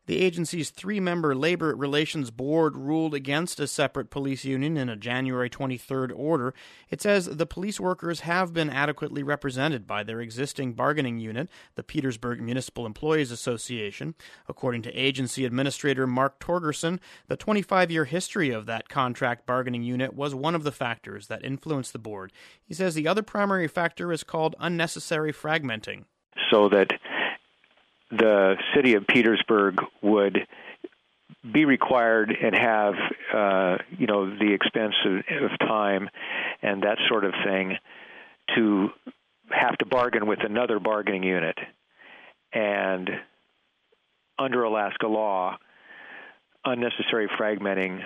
The agency's three-member Labor Relations Board ruled against a separate police union in a January 23rd order. It says the police workers have been adequately represented by their existing bargaining unit, the Petersburg Municipal Employees Association. According to agency administrator Mark Torgerson, the 25-year history of that contract bargaining unit was one of the factors that influenced the board. He says the other primary factor is called unnecessary fragmenting. So that the city of Petersburg would be required and have, the expense of time and that sort of thing to have to bargain with another bargaining unit. And under Alaska law, unnecessary fragmenting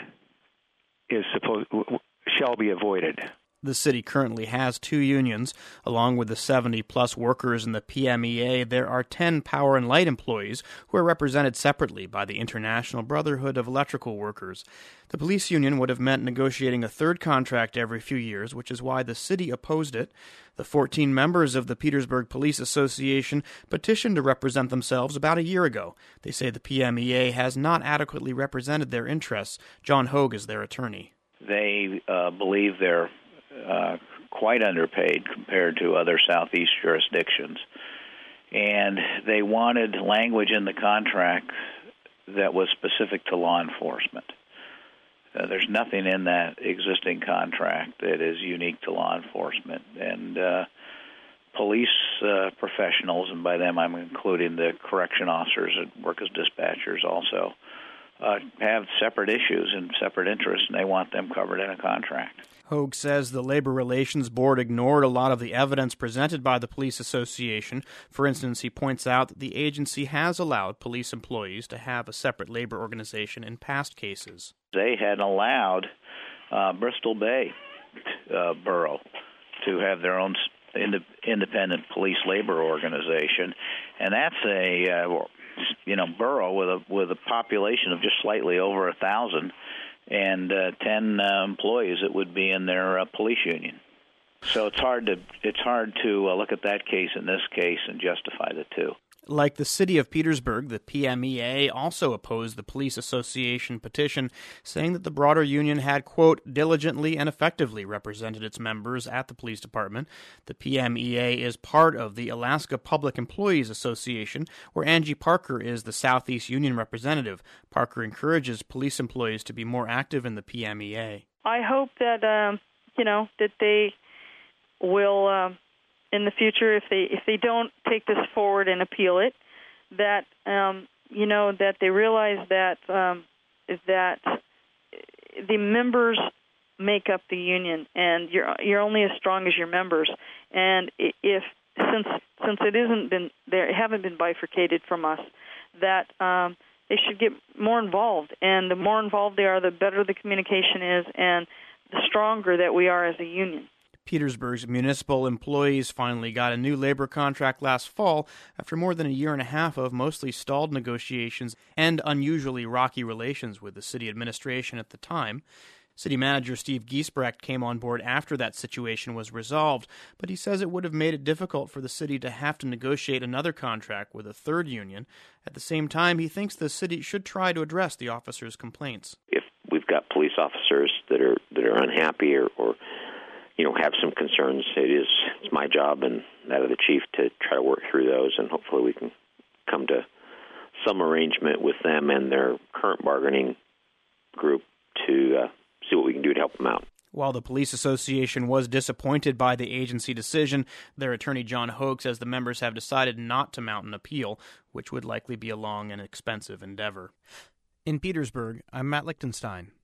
shall be avoided. The city currently has two unions. Along with the 70-plus workers in the PMEA, there are 10 Power and Light employees who are represented separately by the International Brotherhood of Electrical Workers. The police union would have meant negotiating a third contract every few years, which is why the city opposed it. The 14 members of the Petersburg Police Association petitioned to represent themselves about a year ago. They say the PMEA has not adequately represented their interests. John Hogue is their attorney. They believe they're quite underpaid compared to other Southeast jurisdictions. And they wanted language in the contract that was specific to law enforcement. There's nothing in that existing contract that is unique to law enforcement. And police professionals, and by them I'm including the correction officers that work as dispatchers also, have separate issues and separate interests, and they want them covered in a contract. Hogue says the Labor Relations Board ignored a lot of the evidence presented by the Police Association. For instance, he points out that the agency has allowed police employees to have a separate labor organization in past cases. They had allowed Bristol Bay Borough to have their own independent police labor organization, and that's a borough with a population of just slightly over 1,000. And 10 employees that would be in their police union. So it's hard to look at that case and this case and justify the two. Like the city of Petersburg, the PMEA also opposed the Police Association petition, saying that the broader union had, quote, diligently and effectively represented its members at the police department. The PMEA is part of the Alaska Public Employees Association, where Angie Parker is the Southeast Union representative. Parker encourages police employees to be more active in the PMEA. I hope that, that they will... in the future, if they don't take this forward and appeal it, that that they realize that the members make up the union, and you're only as strong as your members. And since it haven't been bifurcated from us, that they should get more involved. And the more involved they are, the better the communication is, and the stronger that we are as a union. Petersburg's municipal employees finally got a new labor contract last fall after more than a year and a half of mostly stalled negotiations and unusually rocky relations with the city administration at the time. City manager Steve Giesbrecht came on board after that situation was resolved, but he says it would have made it difficult for the city to have to negotiate another contract with a third union. At the same time, he thinks the city should try to address the officers' complaints. If we've got police officers that are unhappy or have some concerns, it's my job and that of the chief to try to work through those, and hopefully we can come to some arrangement with them and their current bargaining group to see what we can do to help them out. While the Police Association was disappointed by the agency decision, their attorney John Hogue says the members have decided not to mount an appeal, which would likely be a long and expensive endeavor. In Petersburg, I'm Matt Lichtenstein.